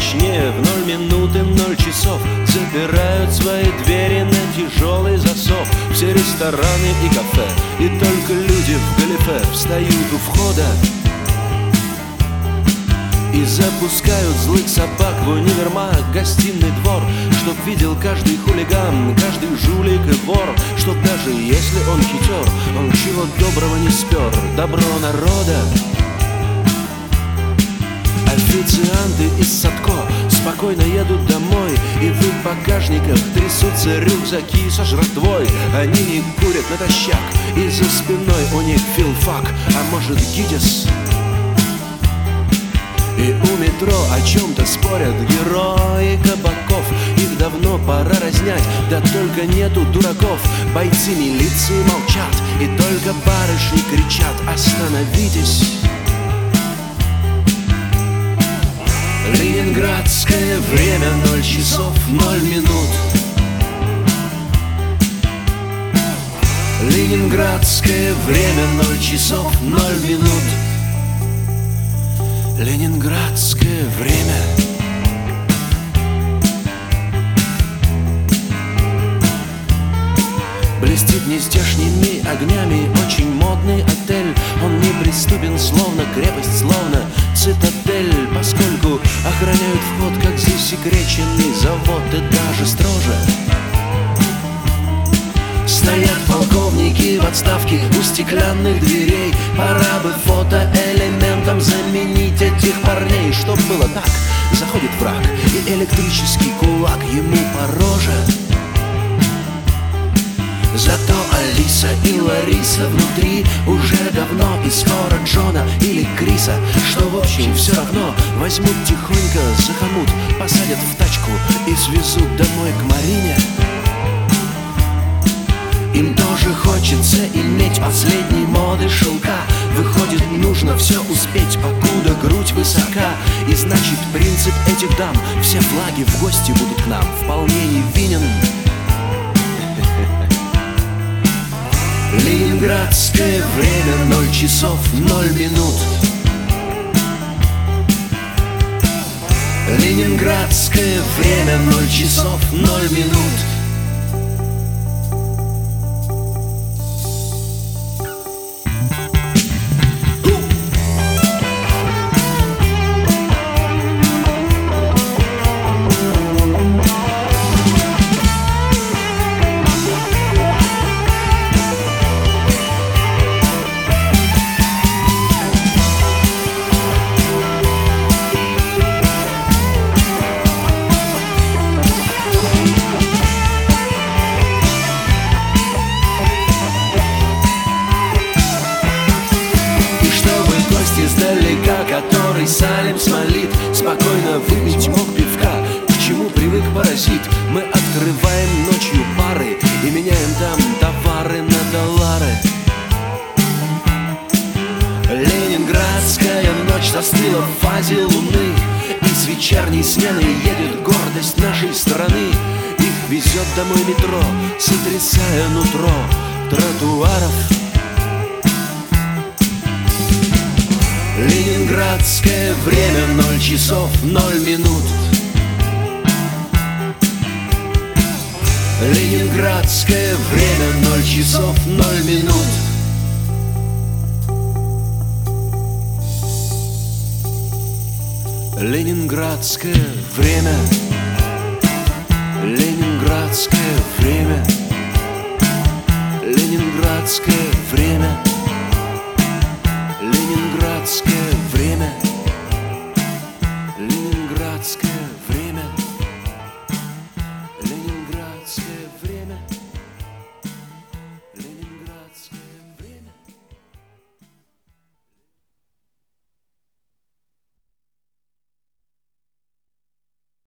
точнее в 0 минуты 0 часов запирают свои двери на тяжелый засов. Все рестораны и кафе, и только люди в галифе встают у входа и запускают злых собак в универмаг, гостиный двор, чтоб видел каждый хулиган, каждый жулик и вор, чтоб даже если он хитер, он чего доброго не спер. Добро народа. Официанты из Садко спокойно едут домой, и в их багажниках трясутся рюкзаки со жратвой. Они не курят натощак, и за спиной у них филфак, а может ГИТИС. И у метро о чем-то спорят герои кабаков. Их давно пора разнять, да только нету дураков. Бойцы милиции молчат, и только барышни кричат: остановитесь. Ленинградское время 0 часов 0 минут. Ленинградское время 0 часов 0 минут. Ленинградское время. Блестит нездешними огнями очень модный отель. Он неприступен, словно крепость, словно цитадель, поскольку охраняют вход, как засекреченный завод, и даже строже. Стоят полковники в отставке у стеклянных дверей. Пора бы фотоэлементом заменить этих парней. Чтоб было так, заходит враг, и электрический кулак ему по роже. Зато Алиса и Лариса внутри уже давно, и скоро Джона или Криса, что в общем все равно, возьмут тихонько за хомут, посадят в тачку и свезут домой к Марине. Им тоже хочется иметь последней моды шелка. Выходит, нужно все успеть, покуда грудь высока. И значит, принцип этих дам: все флаги в гости будут к нам, вполне невинен. Ленинградское время 0 часов 0 минут. Ленинградское время 0 часов 0 минут. Издалека, который салем смолит, спокойно выпить мог пивка. К чему привык паразит? Мы открываем ночью бары и меняем там товары на доллары. Ленинградская ночь застыла в фазе луны, и с вечерней смены едет гордость нашей страны. Их везет домой метро, сотрясая нутро тротуаров. Ленинградское время 0 часов 0 минут. Ленинградское время 0 часов 0 минут. Ленинградское время. Ленинградское время. Ленинградское время.